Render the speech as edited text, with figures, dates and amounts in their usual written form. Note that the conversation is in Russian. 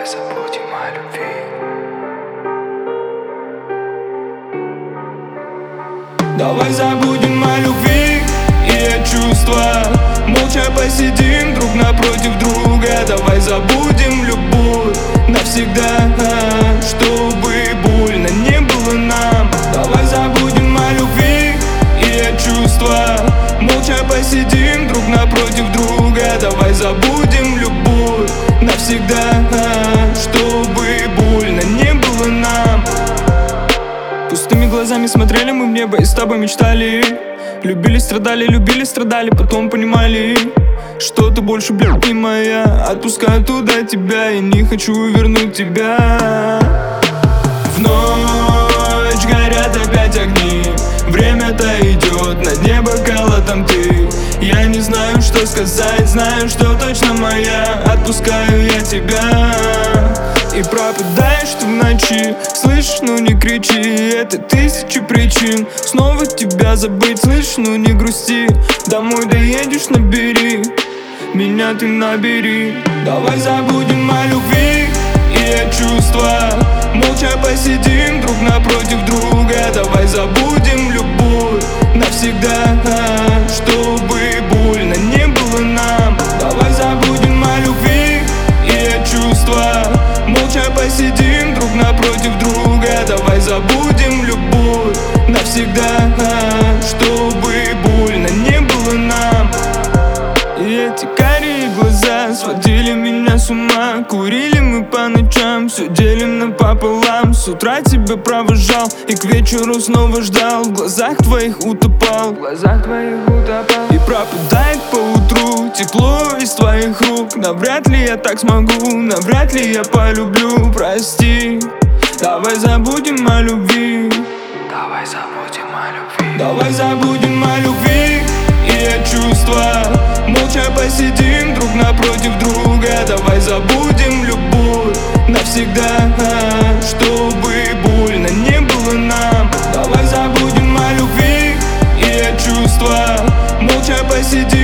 забудем о любви. Давай забудем о любви и чувства. Молча посидим друг напротив друга. Давай забудем любовь навсегда, чтобы больно не было нам. Давай забудем о любви и чувства. Молча посидим друг напротив друга. Давай забудем любовь навсегда, чтобы больно не было нам. Пустыми глазами смотрели мы в небо и с тобой мечтали. Любили, страдали, потом понимали, что ты больше, блядь, не моя. Отпускаю туда тебя, я не хочу вернуть тебя. В ночь горят опять огни, время-то идет, на дне бокала там ты. Я не знаю, что сказать, знаю, что точно моя. Отпускаю я тебя и пропадаешь ты в ночи. Слышишь, ну не кричи, это тысячи причин снова тебя забыть. Слышишь, ну не грусти, домой доедешь, набери меня, ты набери. Давай забудем о любви и чувства. Молча посидим друг напротив друга. Давай забудем любовь навсегда, чтобы больно не было нам. Давай забудем о любви и чувства. Молча посидим друг напротив друга. Давай забудем любовь навсегда, чтобы больно не было нам. И эти карие глаза сводили меня с ума. Курили мы по ночам, все делим напополам. С утра тебя провожал и к вечеру снова ждал. В глазах твоих утопал, и пропадает поутру тепло из твоих рук. Навряд ли я так смогу, навряд ли я полюблю. Прости, давай забудем о любви. Давай забудем о любви. Давай забудем о любви и чувства. Молча посидим друг напротив друга. Давай забудем любовь навсегда, чтобы больно не было нам. Давай забудем о любви и чувства. Молча посидим